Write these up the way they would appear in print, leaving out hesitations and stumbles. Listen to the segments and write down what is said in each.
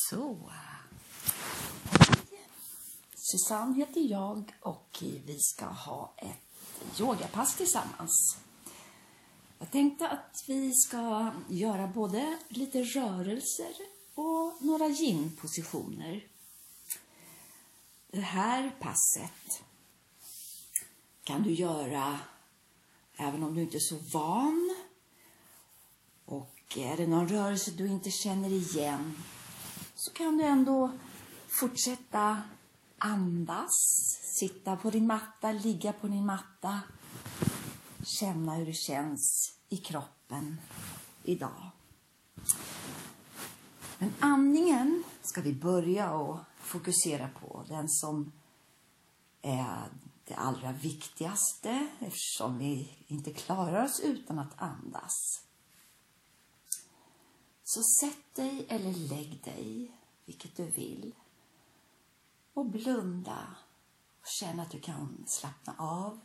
Så. Susanne heter jag och vi ska ha ett yogapass tillsammans. Jag tänkte att vi ska göra både lite rörelser och några yin-positioner. Det här passet kan du göra även om du inte är så van. Och är det någon rörelse du inte känner igen så kan du ändå fortsätta andas. Sitta på din matta, ligga på din matta. Känna hur det känns i kroppen idag. Men andningen ska vi börja och fokusera på. Den som är det allra viktigaste eftersom vi inte klarar oss utan att andas. Så sätt dig eller lägg dig, vilket du vill. Och blunda och känna att du kan slappna av.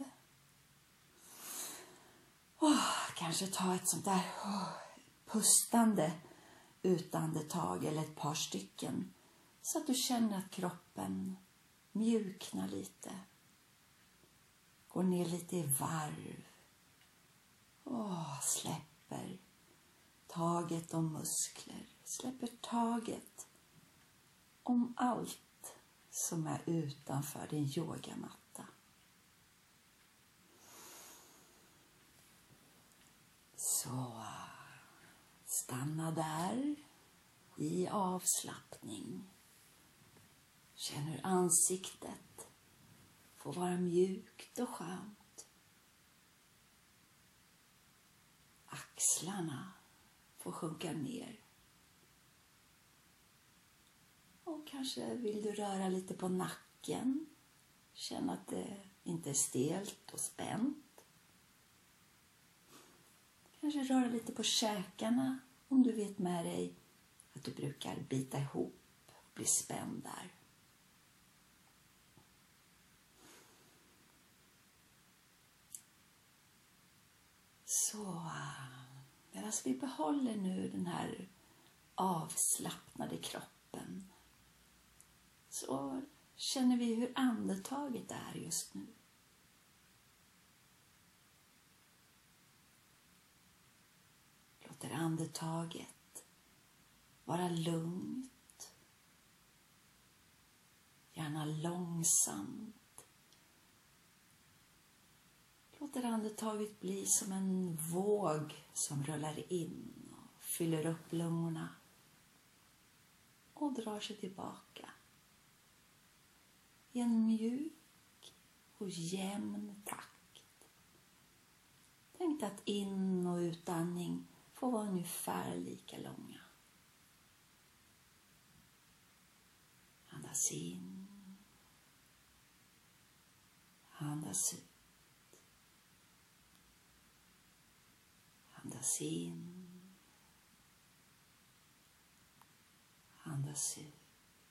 Kanske ta ett sånt där pustande utandetag eller ett par stycken. Så att du känner att kroppen mjuknar lite. Går ner lite i varv. Släpper taget om muskler. Släpper taget om allt som är utanför din yogamatta. Så stanna där i avslappning. Känn hur ansiktet får vara mjukt och skönt. Axlarna får sjunka ner. Och kanske vill du röra lite på nacken. Känna att det inte är stelt och spänt. Kanske röra lite på käkarna om du vet med dig att du brukar bita ihop och bli spänd där. Så medan vi behåller nu den här avslappnade kroppen så känner vi hur andetaget är just nu. Låter andetaget vara lugnt, gärna långsamt. Låter andetaget bli som en våg som rullar in och fyller upp lungorna och drar sig tillbaka. I en mjuk och jämn takt. Tänk att in- och utandning får vara ungefär lika långa. Andas in. Andas ut. Andas in. Andas ut.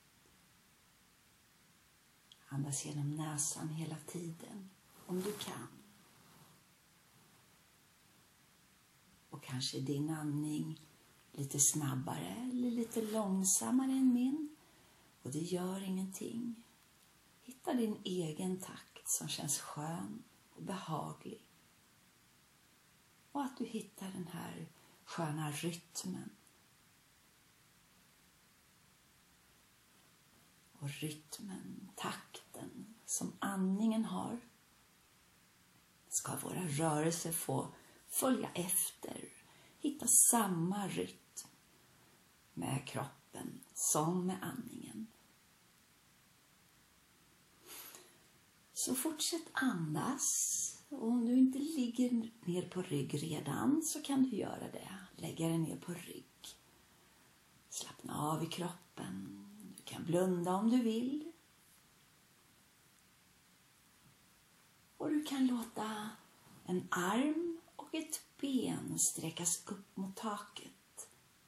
Andas genom näsan hela tiden, om du kan. Och kanske din andning lite snabbare eller lite långsammare än min. Och det gör ingenting. Hitta din egen takt som känns skön och behaglig. Och att du hittar den här sköna rytmen. Och rytmen, takten som andningen har ska våra rörelser få följa efter. Hitta samma rytm med kroppen som med andningen. Så fortsätt andas. Och om du inte ligger ner på rygg redan så kan du göra det. Lägga dig ner på rygg. Slappna av i kroppen. Du kan blunda om du vill. Och du kan låta en arm och ett ben sträckas upp mot taket.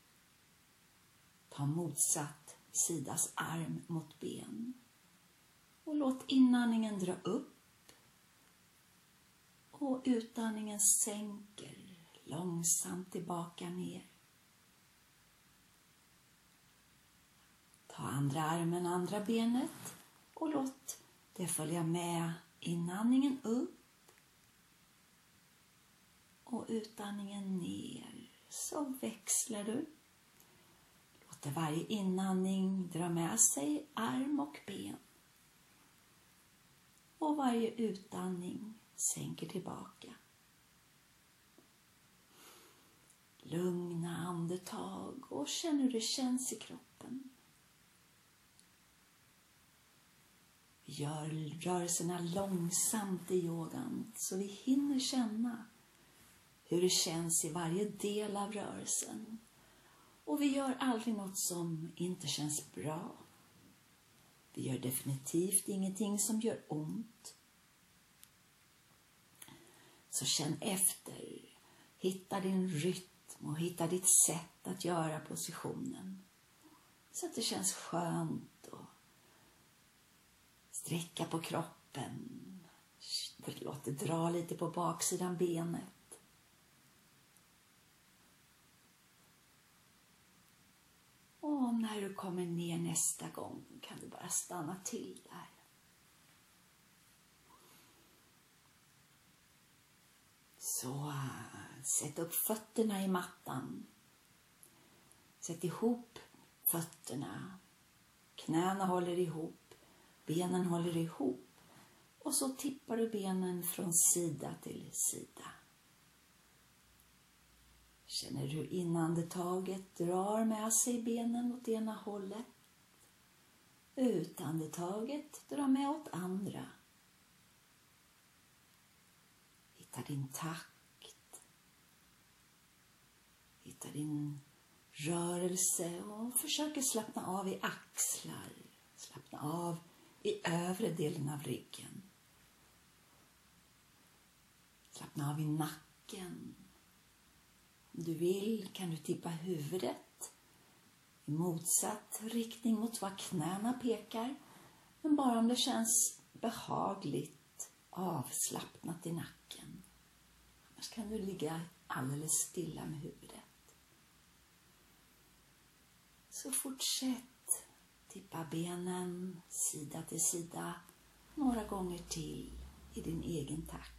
Ta motsatt sidas arm mot ben. Och låt inandningen dra upp. Och utandningen sänker långsamt tillbaka ner. Ta andra armen, andra benet och låt det följa med inandningen upp och utandningen ner. Så växlar du. Låt varje inandning dra med sig arm och ben. Och varje utandning sänker tillbaka. Lugna andetag och känn hur det känns i kroppen. Vi gör rörelserna långsamt i yogan så vi hinner känna hur det känns i varje del av rörelsen. Och vi gör aldrig något som inte känns bra. Vi gör definitivt ingenting som gör ont. Så känn efter. Hitta din rytm och hitta ditt sätt att göra positionen. Så att det känns skönt och sträcka på kroppen. Låt det dra lite på baksidan benet. Och när du kommer ner nästa gång kan du bara stanna till där. Så sätt upp fötterna i mattan. Sätt ihop fötterna. Knäna håller ihop. Benen håller ihop. Och så tippar du benen från sida till sida. Känner du inandetaget drar med sig benen åt ena hållet. Utandetaget drar med åt andra. Hitta din takt. Hitta din rörelse och försöker slappna av i axlar. Slappna av i övre delen av ryggen. Slappna av i nacken. Om du vill kan du tippa huvudet i motsatt riktning mot vad knäna pekar. Men bara om det känns behagligt avslappnat i nacken. Annars kan du ligga alldeles stilla med huvudet. Så fortsätt tippa benen sida till sida några gånger till i din egen takt.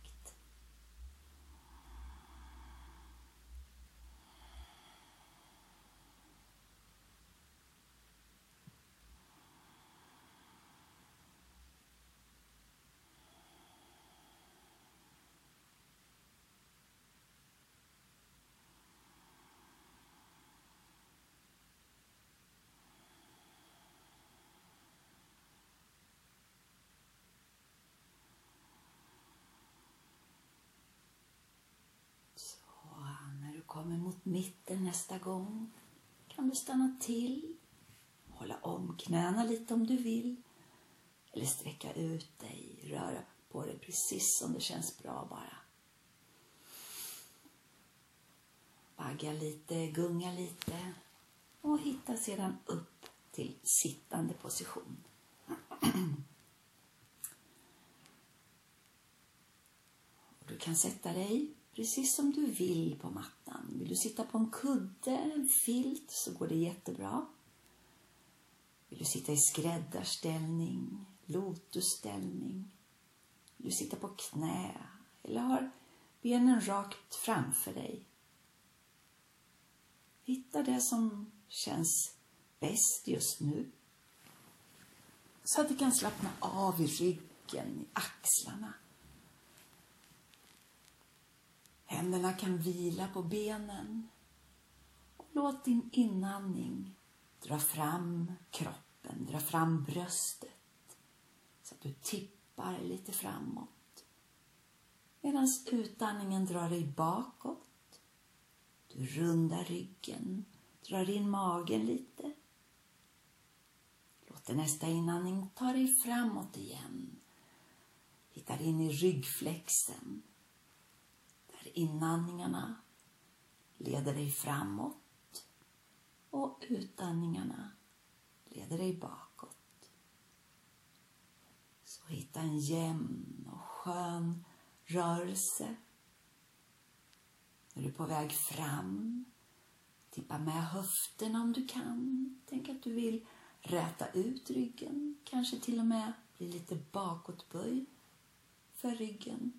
Kommer mot mitten nästa gång kan du stanna till. Hålla om knäna lite om du vill. Eller sträcka ut dig. Röra på dig precis som det känns bra bara. Vagga lite, gunga lite. Och hitta sedan upp till sittande position. Och du kan sätta dig precis som du vill på mattan. Vill du sitta på en kudde, en filt, så går det jättebra. Vill du sitta i skräddarställning, lotusställning. Vill du sitta på knä eller har benen rakt framför dig. Hitta det som känns bäst just nu. Så att du kan slappna av i ryggen, i axlarna. Händerna kan vila på benen. Och låt din inandning dra fram kroppen, dra fram bröstet. Så att du tippar lite framåt. Medan utandningen drar dig bakåt. Du rundar ryggen, drar in magen lite. Låt nästa inandning ta dig framåt igen. Hittar in i ryggflexen. Inandningarna leder dig framåt och utandningarna leder dig bakåt. Så hitta en jämn och skön rörelse. När du är på väg fram, tippa med höfterna om du kan. Tänk att du vill räta ut ryggen. Kanske till och med bli lite bakåtböjd för ryggen.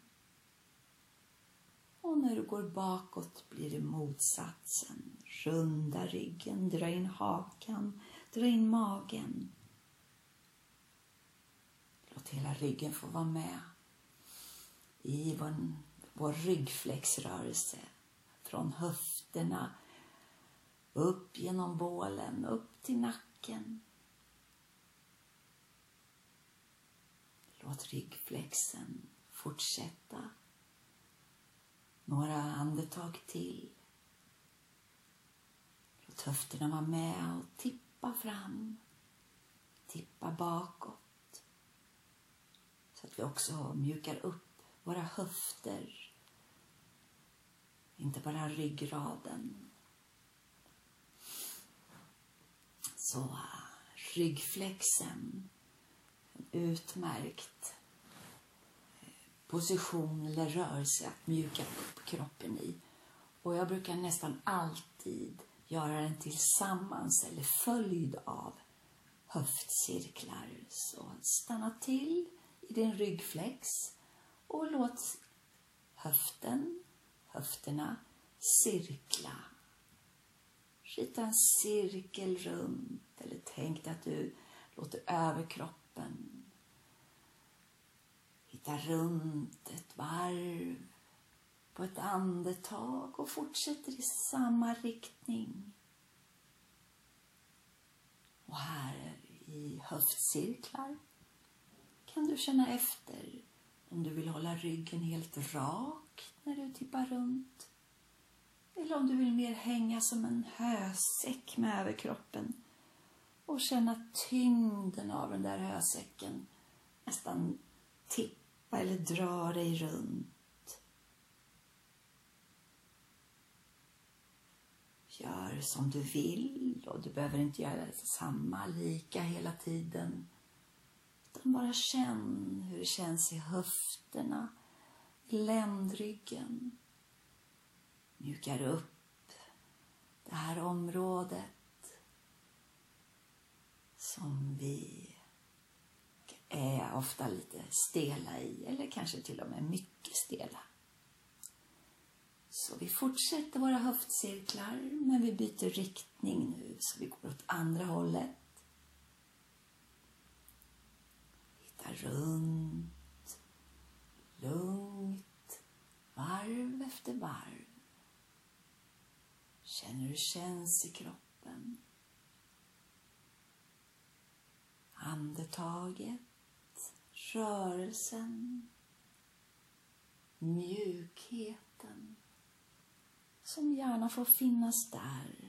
Och när du går bakåt blir det motsatsen. Runda ryggen, dra in hakan, dra in magen. Låt hela ryggen få vara med i vår ryggflexrörelse. Från höfterna upp genom bålen, upp till nacken. Låt ryggflexen fortsätta. Några andetag till. Låt höfterna vara med och tippa fram. Tippa bakåt. Så att vi också mjukar upp våra höfter. Inte bara ryggraden. Så ryggflexen. En utmärkt position eller rörelse att mjuka upp kroppen i. Och jag brukar nästan alltid göra den tillsammans eller följd av höftcirklar. Så stanna till i din ryggflex och låt höfterna cirkla. Rita en cirkel runt eller tänk att du låter överkroppen hitta runt ett varv på ett andetag och fortsätter i samma riktning. Och här i höftcirklar kan du känna efter om du vill hålla ryggen helt rak när du tippar runt. Eller om du vill mer hänga som en hösäck med överkroppen och känna tyngden av den där hösäcken nästan tippa eller dra dig runt. Gör som du vill och du behöver inte göra samma lika hela tiden. Utan bara känn hur det känns i höfterna, i ländryggen. Mjukar upp det här området som vi är ofta lite stela i eller kanske till och med mycket stela. Så vi fortsätter våra höftcirklar men vi byter riktning nu så vi går åt andra hållet. Hitta runt, lugnt, varv efter varv. Känner hur det känns i kroppen. Andetaget, rörelsen, mjukheten som gärna får finnas där.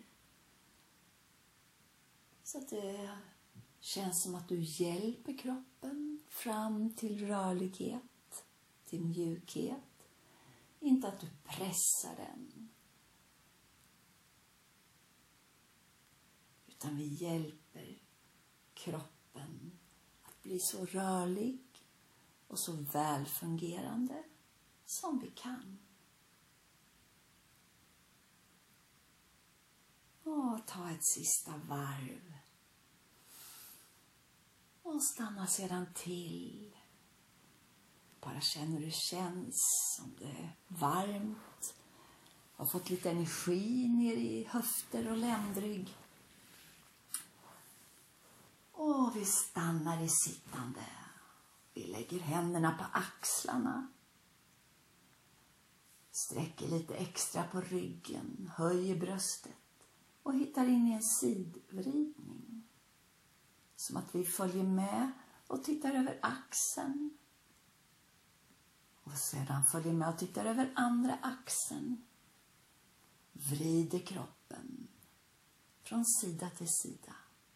Så att det känns som att du hjälper kroppen fram till rörlighet, till mjukhet. Inte att du pressar den. Utan vi hjälper kroppen att bli så rörlig och så välfungerande som vi kan. Och ta ett sista varv. Och stanna sedan till. Bara känner hur det känns, om det är varmt. Har fått lite energi ner i höfter och ländrygg. Och vi stannar i sittande. Vi lägger händerna på axlarna. Sträcker lite extra på ryggen. Höjer bröstet. Och hittar in i en sidvridning. Som att vi följer med och tittar över axeln. Och sedan följer med och tittar över andra axeln. Vrider kroppen från sida till sida.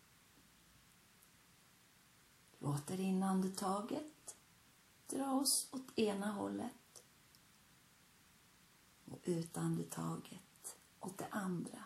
Låter in andetaget dra oss åt ena hållet. Och ut andetaget åt det andra.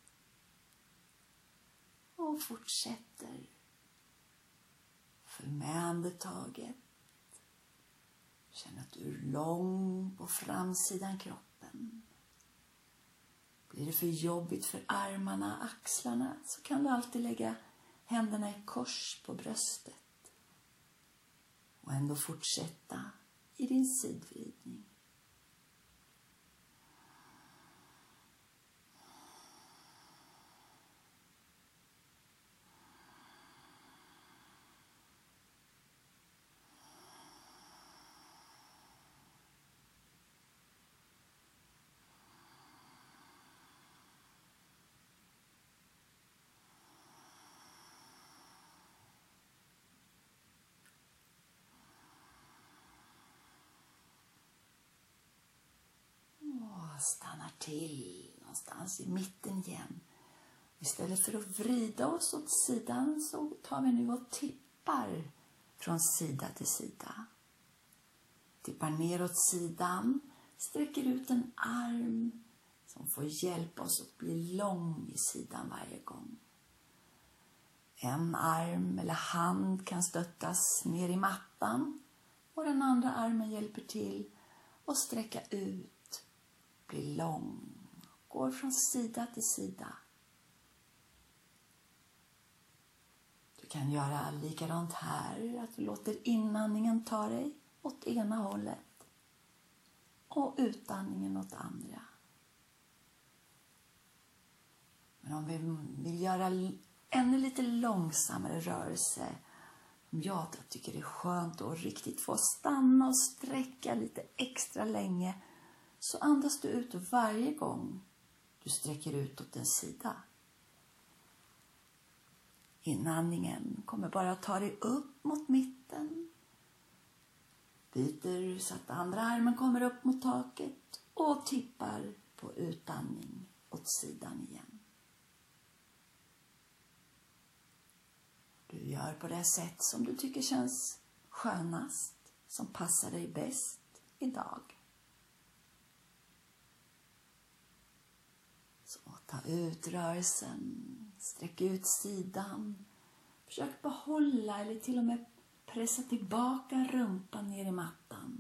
Och fortsätter. Följ med andetaget. Känn att du är lång på framsidan kroppen. Blir det för jobbigt för armarna, axlarna så kan du alltid lägga händerna i kors på bröstet. Och ändå fortsätta i din sidvridning. Stannar till någonstans i mitten igen. Istället för att vrida oss åt sidan så tar vi nu och tippar från sida till sida. Tippar ner åt sidan, sträcker ut en arm som får hjälpa oss att bli lång i sidan varje gång. En arm eller hand kan stöttas ner i mattan och den andra armen hjälper till att sträcka ut. Blir lång, går från sida till sida. Du kan göra likadant här, att du låter inandningen ta dig åt ena hållet och utandningen åt andra. Men om vi vill göra ännu lite långsammare rörelse, om jag tycker det är skönt att riktigt få stanna och sträcka lite extra länge, så andas du ut varje gång du sträcker ut åt en sida. Inandningen kommer bara att ta dig upp mot mitten. Byter så att andra armen kommer upp mot taket och tippar på utandning åt sidan igen. Du gör på det sätt som du tycker känns skönast, som passar dig bäst idag. Så ta ut rörelsen, sträck ut sidan. Försök behålla eller till och med pressa tillbaka rumpan ner i mattan.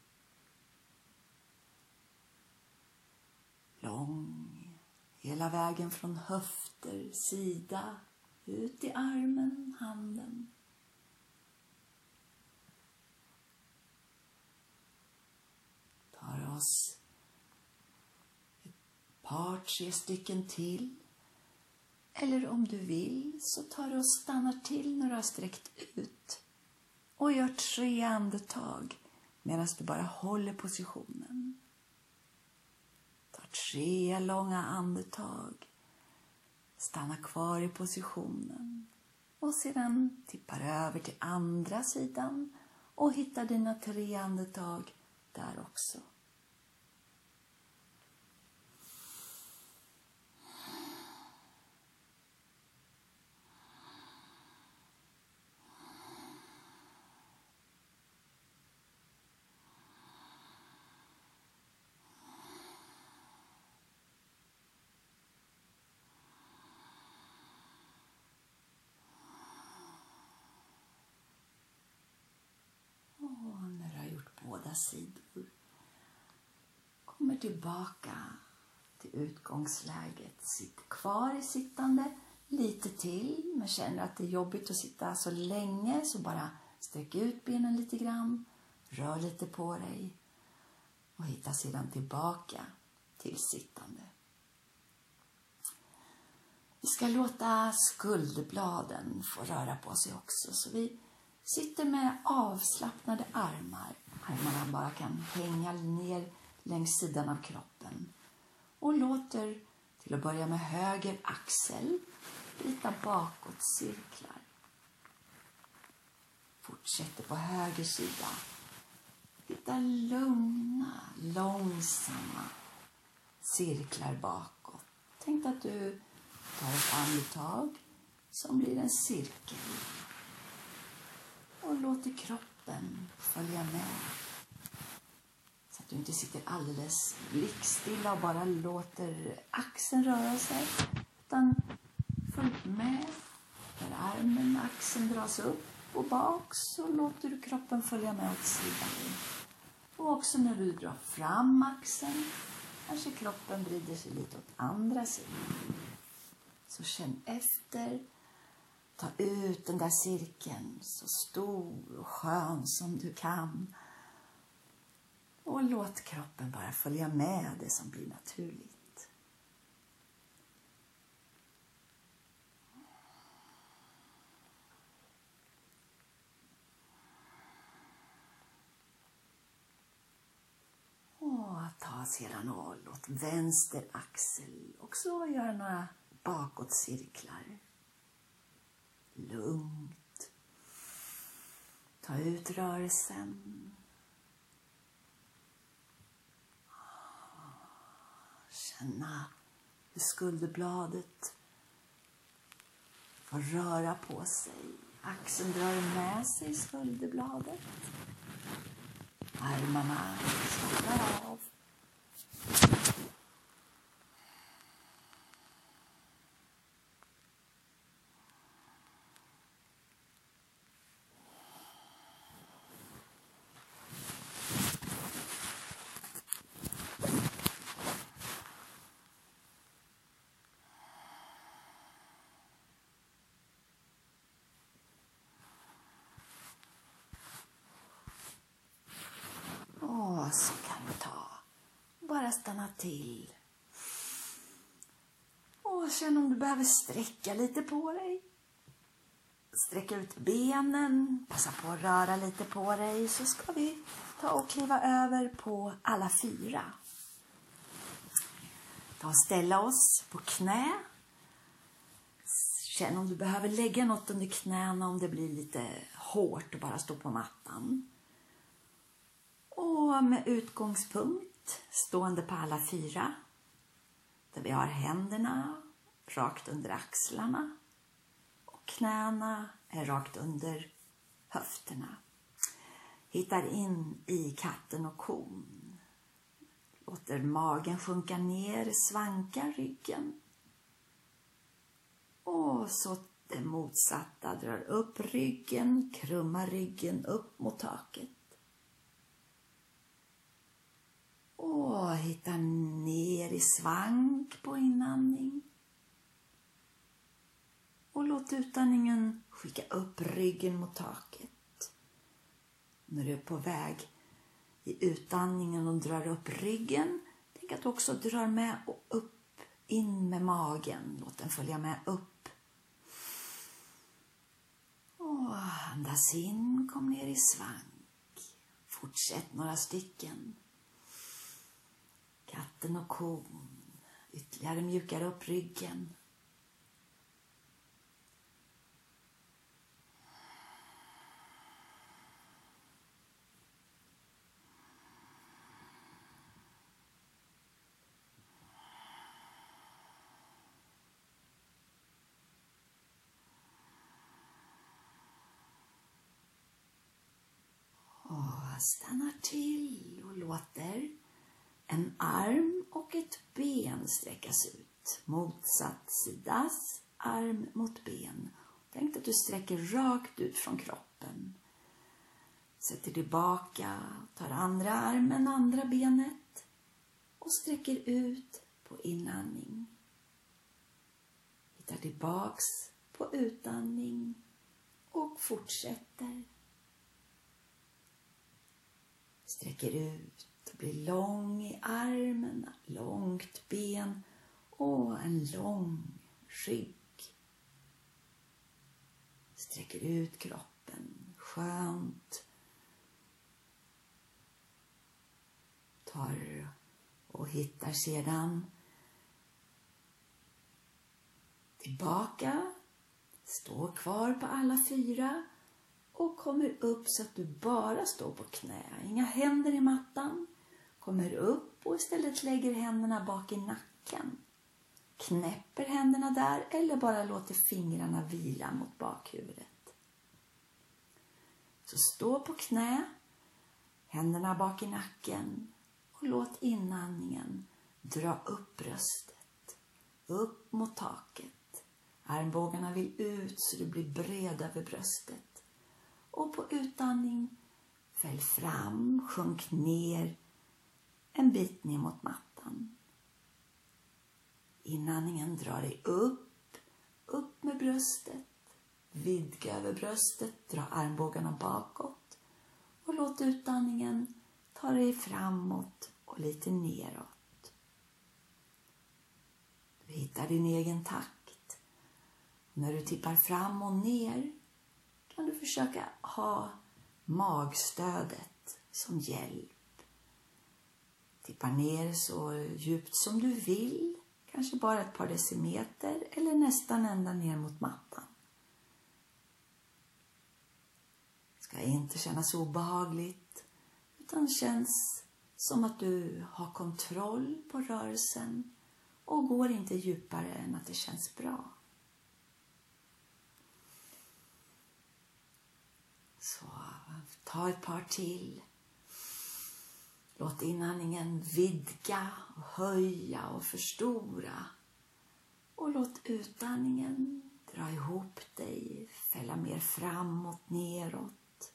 Lång, hela vägen från höfter, sida, ut i armen, handen. Tar oss par, 3 stycken till. Eller om du vill så tar du och stannar till när du har sträckt ut. Och gör 3 andetag medan du bara håller positionen. Tar 3 långa andetag. Stanna kvar i positionen. Och sedan tippar över till andra sidan. Och hittar dina 3 andetag där också. Och när du har gjort båda sidor, kommer tillbaka till utgångsläget. Sitt kvar i sittande lite till, men känner att det är jobbigt att sitta så länge, så bara sträck ut benen lite grann, rör lite på dig och hitta sedan tillbaka till sittande. Vi ska låta skulderbladen få röra på sig också, så vi sitter med avslappnade armar. Armarna bara kan hänga ner längs sidan av kroppen. Och låter till att börja med höger axel rita bakåt cirklar. Fortsätter på höger sida. Hitta lugna, långsamma cirklar bakåt. Tänk att du tar ett andetag som blir en cirkel. Och låter kroppen följa med. Så att du inte sitter alldeles blickstilla och bara låter axeln röra sig. Utan följ med. Där armen och axeln dras upp och bak, så låter du kroppen följa med åt sidan. Och också när du drar fram axeln, kanske kroppen vrider sig lite åt andra sidan. Så känn efter Ta ut den där cirkeln så stor och skön som du kan. Och låt kroppen bara följa med det som blir naturligt. Och ta sedan och låt vänster axel också göra några bakåtcirklar. Lugnt. Ta ut rörelsen. Känna hur skulderbladet får röra på sig. Axeln drar med sig skulderbladet. Armarna slappnar av. Och så kan du bara stanna till. Och känn om du behöver sträcka lite på dig. Sträcka ut benen, passa på att röra lite på dig. Så ska vi ta och kliva över på alla fyra. Ta och ställa oss på knä. Känn om du behöver lägga något under knäna om det blir lite hårt att bara stå på mattan. Och med utgångspunkt stående på alla fyra. Där vi har händerna rakt under axlarna. Och knäna är rakt under höfterna. Hittar in i katten och kon. Låter magen sjunka ner, svanka ryggen. Och så det motsatta, drar upp ryggen, krummar ryggen upp mot taket. Och hitta ner i svank på inandning. Och låt utandningen skicka upp ryggen mot taket. När du är på väg i utandningen och drar upp ryggen, tänk att du också drar med och upp, in med magen. Låt den följa med upp. Och andas in, kom ner i svank. Fortsätt några stycken. Katten och kon. Ytterligare mjukar upp ryggen. Och stannar till och låter en arm och ett ben sträckas ut. Motsatt sidas, arm mot ben. Tänk att du sträcker rakt ut från kroppen. Sätter tillbaka, tar andra armen, andra benet. Och sträcker ut på inandning. Hittar tillbaks på utandning. Och fortsätter. Sträcker ut. Blir lång i armen, långt ben och en lång rygg. Sträcker ut kroppen, skönt. Tar och hittar sedan tillbaka. Står kvar på alla fyra och kommer upp så att du bara står på knä. Inga händer i mattan. Kommer upp och istället lägger händerna bak i nacken. Knäpper händerna där eller bara låter fingrarna vila mot bakhuvudet. Så stå på knä, händerna bak i nacken och låt inandningen dra upp bröstet. Upp mot taket. Armbågarna vill ut så du blir bred över bröstet. Och på utandning fäll fram, sjunk ner. En bit ner mot mattan. Inandningen drar dig upp med bröstet. vidga över bröstet, dra armbågarna bakåt och låt utandningen ta dig framåt och lite neråt. Du hittar din egen takt. När du tippar fram och ner kan du försöka ha magstödet som hjälp. Tippa ner så djupt som du vill, kanske bara ett par decimeter eller nästan ända ner mot mattan. Det ska inte kännas obehagligt utan känns som att du har kontroll på rörelsen och går inte djupare än att det känns bra. Så ta ett par till. Låt inandningen vidga och höja och förstora. Och låt utandningen dra ihop dig, fälla mer framåt, neråt.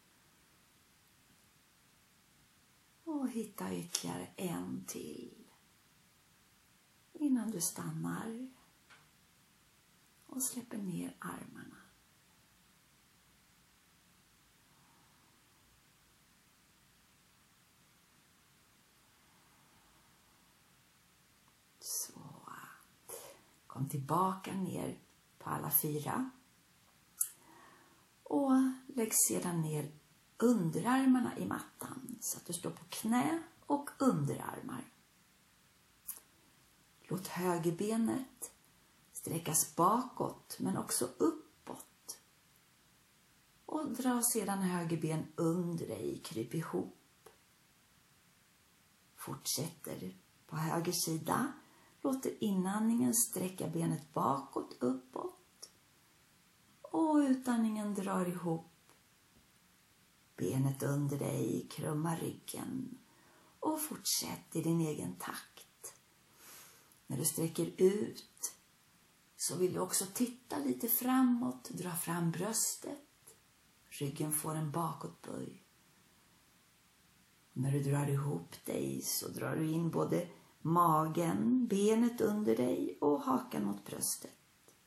Och hitta ytterligare en till innan du stannar och släpper ner armarna. Så, kom tillbaka ner på alla fyra och lägg sedan ner underarmarna i mattan så att du står på knä och underarmar. Låt högerbenet sträckas bakåt men också uppåt. Och dra sedan högerben under dig, kryp ihop. Fortsätter på höger sida. Låter inandningen sträcka benet bakåt, uppåt. Och utandningen drar ihop benet under dig, krumma ryggen. Och fortsätt i din egen takt. När du sträcker ut så vill du också titta lite framåt, dra fram bröstet. Ryggen får en bakåtböj. När du drar ihop dig så drar du in både magen, benet under dig och hakan mot bröstet.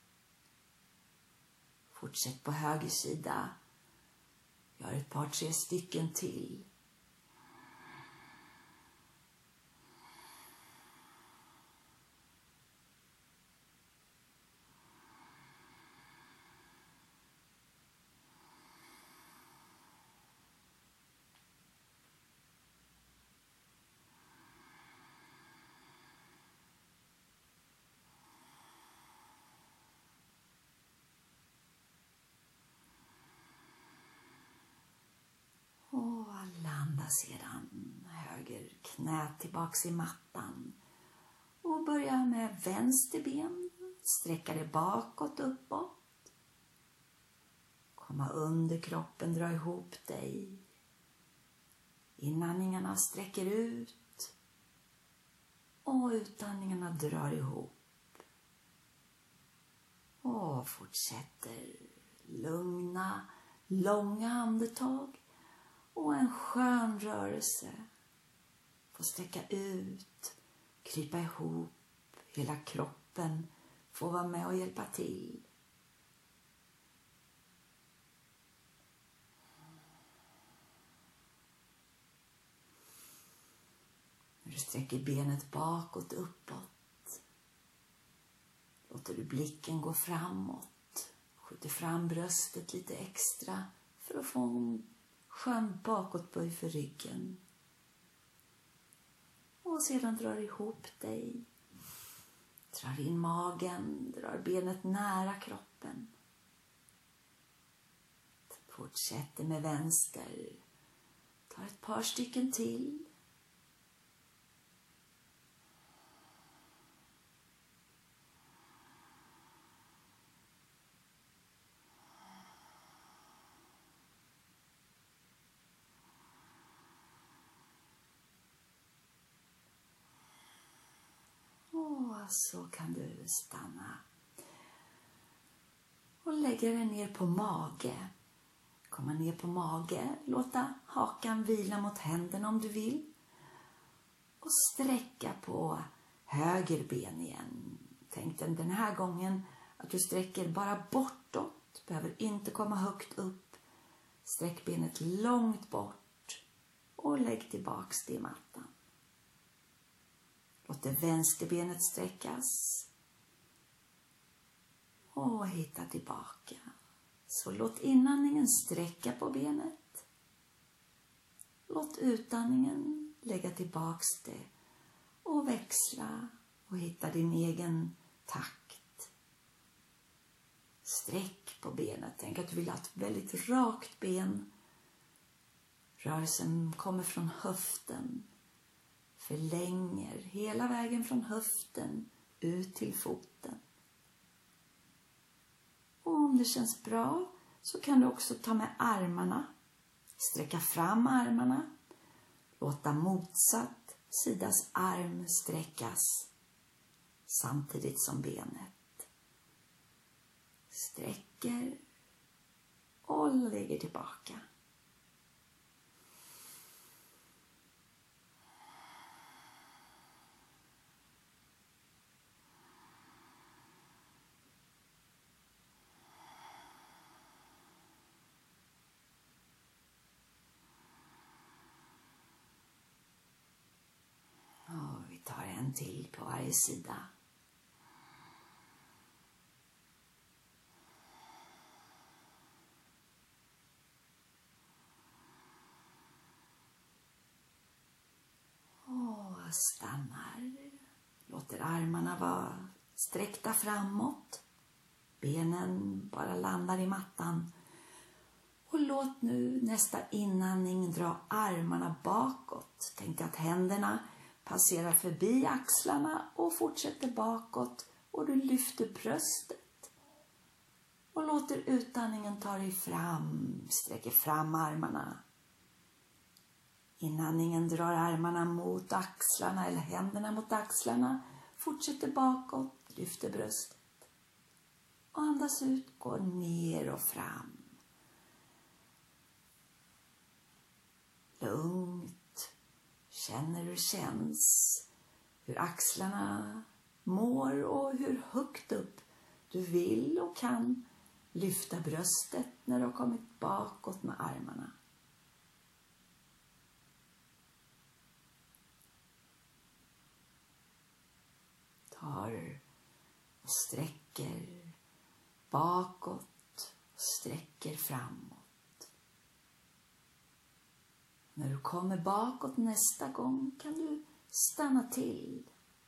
Fortsätt på höger sida. Gör ett par, 3 stycken till. Och landa sedan höger knä tillbaks i mattan. Och börja med vänster ben. Sträcka det bakåt, uppåt. Komma under kroppen, dra ihop dig. Inandningarna sträcker ut. Och utandningarna drar ihop. Och fortsätter lugna, långa andetag. Och en skön rörelse. Få sträcka ut, krypa ihop. Hela kroppen får vara med och hjälpa till. När du sträcker benet bakåt, uppåt. Låter du blicken gå framåt. Skjuter fram bröstet lite extra för att få en skön bakåtböj för ryggen. Och sedan drar ihop dig. Drar in magen, drar benet nära kroppen. Fortsätter med vänster. Tar ett par stycken till. Så kan du stanna och lägga dig ner på mage. Komma ner på mage, låta hakan vila mot händerna om du vill. Och sträcka på höger ben igen. Tänk den här gången att du sträcker bara bortåt behöver inte komma högt upp. Sträck benet långt bort och lägg tillbaks det i mattan. Låt det vänsterbenet sträckas och hitta tillbaka. Så låt inandningen sträcka på benet. Låt utandningen lägga tillbaks det och växla och hitta din egen takt. Sträck på benet. Tänk att du vill ha ett väldigt rakt ben. Rörelsen kommer från höften. Förlänger hela vägen från höften ut till foten. Och om det känns bra så kan du också ta med armarna. Sträcka fram armarna. Låta motsatt sidas arm sträckas samtidigt som benet. Sträcker och lägger tillbaka. Och vi tar en till på varje sida. Och stannar. Låter armarna vara sträckta framåt. Benen bara landar i mattan. Och låt nu nästa inandning dra armarna bakåt. Tänk att händerna passerar förbi axlarna och fortsätter bakåt. Och du lyfter bröstet. Och låter utandningen ta dig fram. Sträcker fram armarna. Inandningen drar armarna mot axlarna eller händerna mot axlarna. Fortsätter bakåt, lyfter bröstet. Och andas ut, går ner och fram. Lugnt. Känner hur det känns. Hur axlarna mår och hur högt upp du vill och kan lyfta bröstet när du har kommit bakåt med armarna. Tar och sträcker bakåt och sträcker framåt. När du kommer bakåt nästa gång kan du stanna till.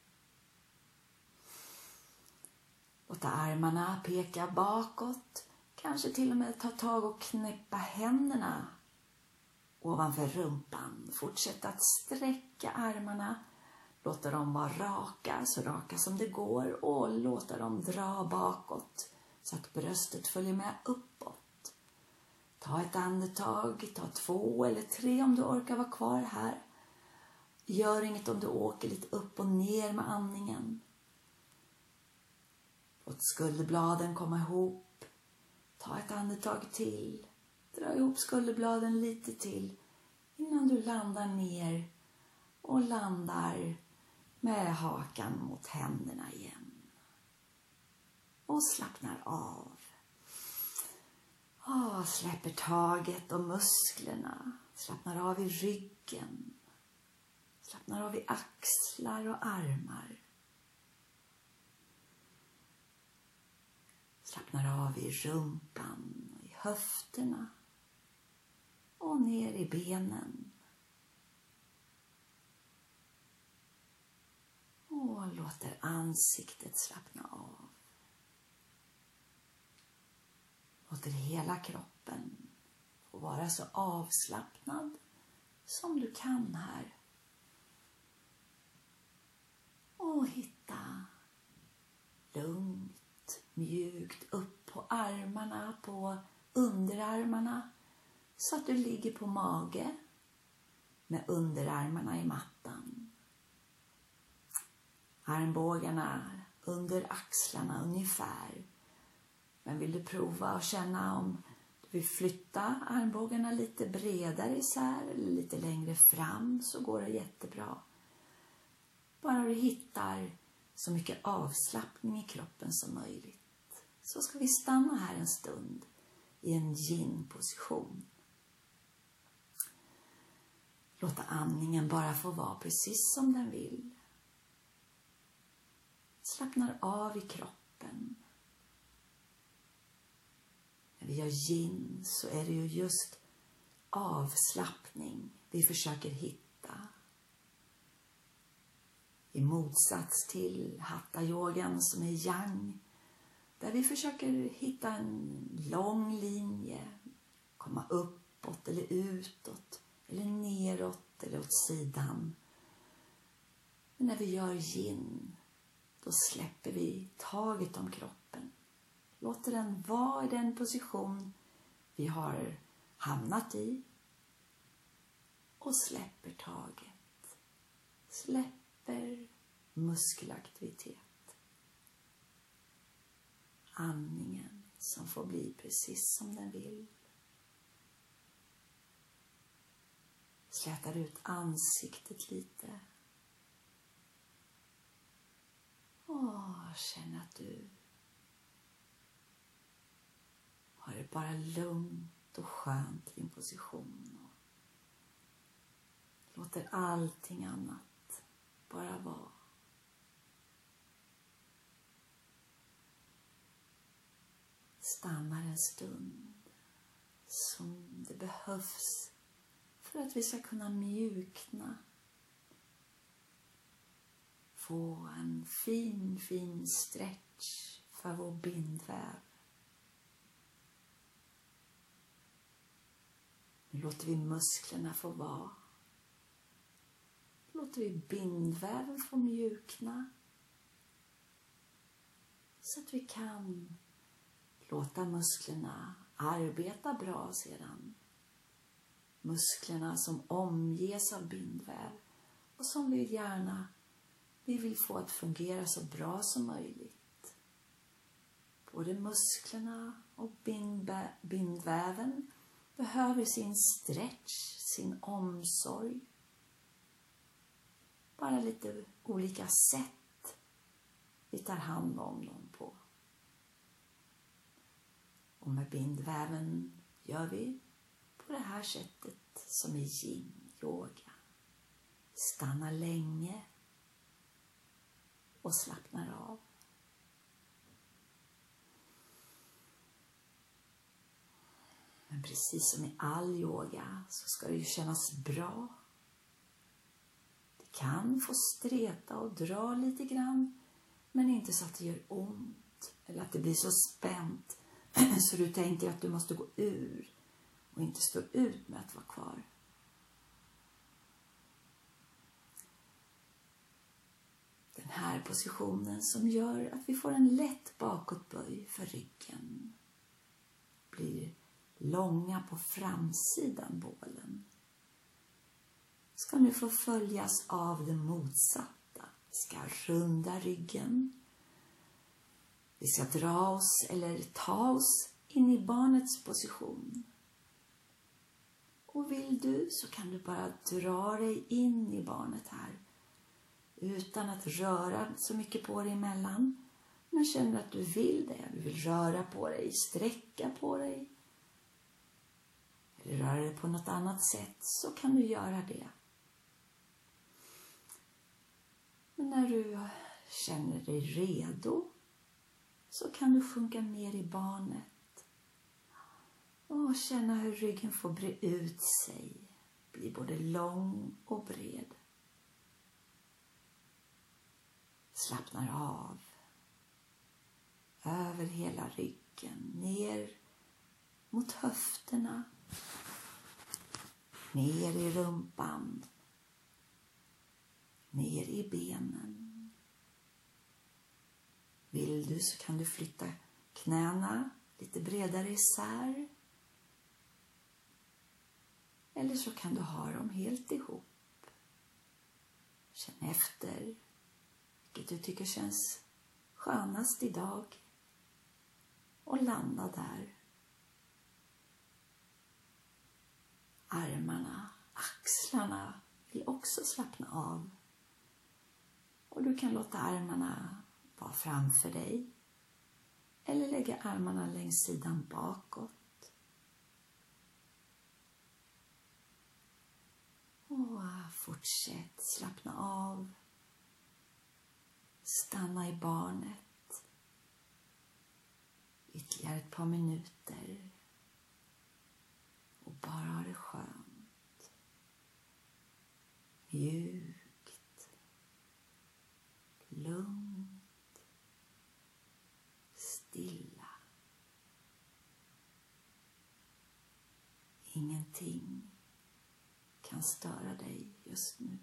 Låta armarna peka bakåt. Kanske till och med ta tag och knäppa händerna ovanför rumpan. Fortsätt att sträcka armarna. Låta dem vara raka, så raka som det går. Och låta dem dra bakåt så att bröstet följer med uppåt. Ta ett andetag, ta 2 eller 3 om du orkar vara kvar här. Gör inget om du åker lite upp och ner med andningen. Låt skulderbladen komma ihop. Ta ett andetag till. Dra ihop skulderbladen lite till innan du landar ner och landar med hakan mot händerna igen. Och slappnar av. Släpper taget och musklerna. Slappnar av i ryggen. Slappnar av i axlar och armar. Slappnar av i rumpan, i höfterna och ner i benen. Och låter ansiktet slappna av. Låter hela kroppen få vara så avslappnad som du kan här. Och hitta lugnt, mjukt upp på armarna, på underarmarna. Så att du ligger på mage med underarmarna i mattan. Armbågarna under axlarna ungefär. Men vill du prova och känna om du vill flytta armbågarna lite bredare isär eller lite längre fram, så går det jättebra. Bara du hittar så mycket avslappning i kroppen som möjligt. så ska vi stanna här en stund i en yin-position. Låta andningen bara få vara precis som den vill. Slappnar av i kroppen. När vi gör yin så är det ju just avslappning vi försöker hitta. I motsats till hatha-yogan som är yang, där vi försöker hitta en lång linje, komma uppåt eller utåt, eller neråt eller åt sidan. Men när vi gör yin, då släpper vi taget om kroppen. Låter den vara i den position vi har hamnat i. Och släpper taget. Släpper muskelaktivitet. Andningen som får bli precis som den vill. Slätar ut ansiktet lite. Känn att du har det bara lugnt och skönt i din position. Och låter allting annat bara vara. Stannar en stund som det behövs för att vi ska kunna mjukna. Få en fin stretch för vår bindväv. Nu låter vi musklerna få vara. Låter vi bindväven få mjukna. Så att vi kan låta musklerna arbeta bra sedan. Musklerna som omges av bindväv och som vi vill få att fungera så bra som möjligt. Både musklerna och bindväven behöver sin stretch, sin omsorg. Bara lite olika sätt vi tar hand om dem på. Och med bindväven gör vi på det här sättet som i yin-yoga. Stanna länge och slappnar av. Men precis som i all yoga så ska det ju kännas bra. Det kan få streta och dra lite grann, men inte så att det gör ont eller att det blir så spänt så du tänker att du måste gå ur och inte stå ut med att vara kvar. Den här positionen som gör att vi får en lätt bakåtböj för ryggen. Blir långa på framsidan bålen. Ska nu få följas av det motsatta. Vi ska runda ryggen. Vi ska dra oss eller ta oss in i barnets position. Och vill du så kan du bara dra dig in i barnet här. Utan att röra så mycket på dig emellan. Men känner att du vill det. Du vill röra på dig, sträcka på dig. Eller röra dig på något annat sätt så kan du göra det. Men när du känner dig redo så kan du sjunka ner i barnet. Och känna hur ryggen får bre ut sig. Bli både lång och bred. Slappnar av. Över hela ryggen. Ner mot höfterna. Ner i rumpan. Ner i benen. Vill du så kan du flytta knäna lite bredare isär. Eller så kan du ha dem helt ihop. Känn efter vilket du tycker känns skönast idag. Och landa där. Armarna, axlarna vill också slappna av. Och du kan låta armarna vara framför dig. Eller lägga armarna längs sidan bakåt. Och fortsätt slappna av. Stanna i barnet. Ytterligare ett par minuter. Och bara ha det skönt. Mjukt. Lugnt. Stilla. Ingenting kan störa dig just nu.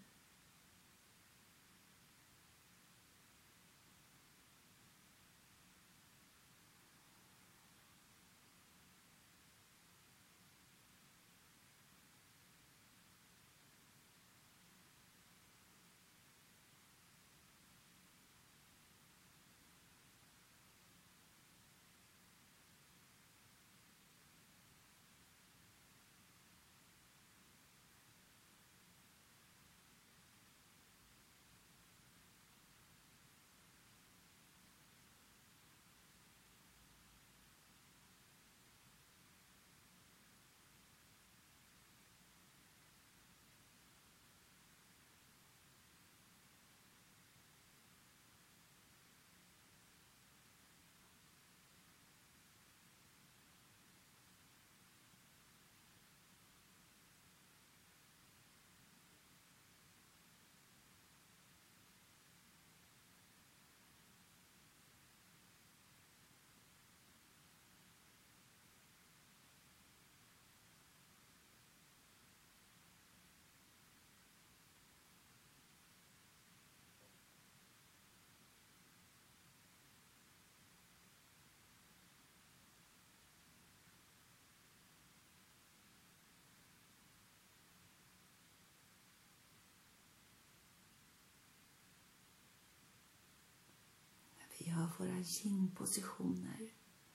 Vi gör våra yin-positioner,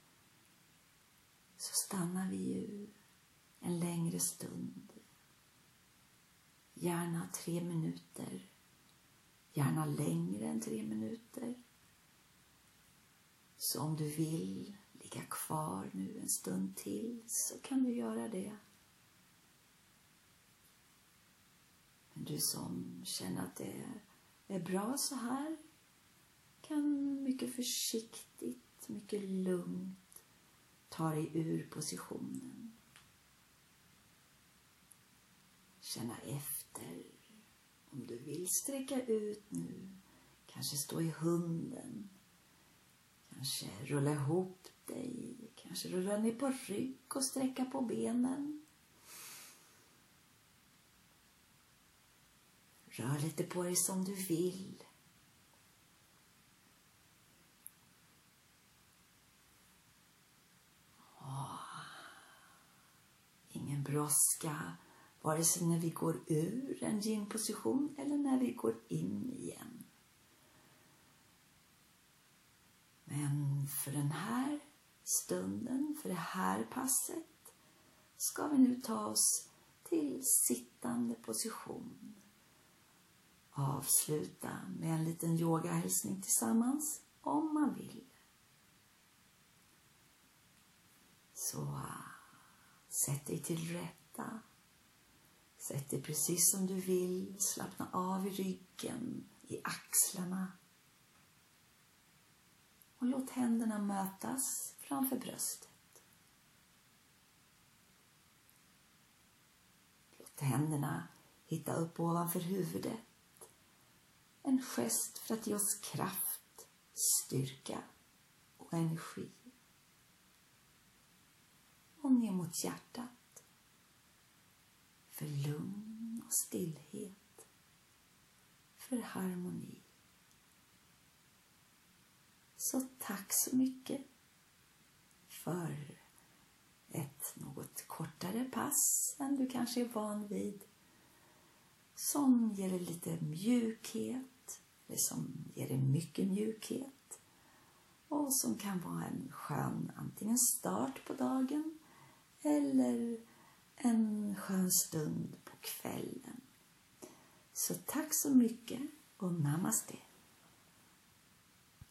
så stannar vi ju en längre stund. Gärna 3 minuter, gärna längre än 3 minuter. Så om du vill ligga kvar nu en stund till så kan du göra det. Men du som känner att det är bra så här kan mycket försiktigt, mycket lugnt ta dig ur positionen. Känna efter om du vill sträcka ut nu. Kanske stå i hunden. Kanske rulla ihop dig. Kanske rulla ner på rygg och sträcka på benen. Rör lite på dig som du vill. Ingen brådska, vare sig när vi går ur en yin-position eller när vi går in igen. Men för den här stunden, för det här passet, ska vi nu ta oss till sittande position. Avsluta med en liten yogahälsning tillsammans om man vill. Så sätt dig till rätta. Sätt dig precis som du vill. Slappna av i ryggen, i axlarna. Och låt händerna mötas framför bröstet. Låt händerna hitta upp ovanför huvudet. En gest för att ge oss kraft, styrka och energi. Och ner mot hjärtat. För lugn och stillhet. För harmoni. Så tack så mycket för ett något kortare pass än du kanske är van vid. Som ger dig lite mjukhet. Eller som ger dig mycket mjukhet. Och som kan vara en skön antingen start på dagen. Eller en skön stund på kvällen. Så tack så mycket och namaste.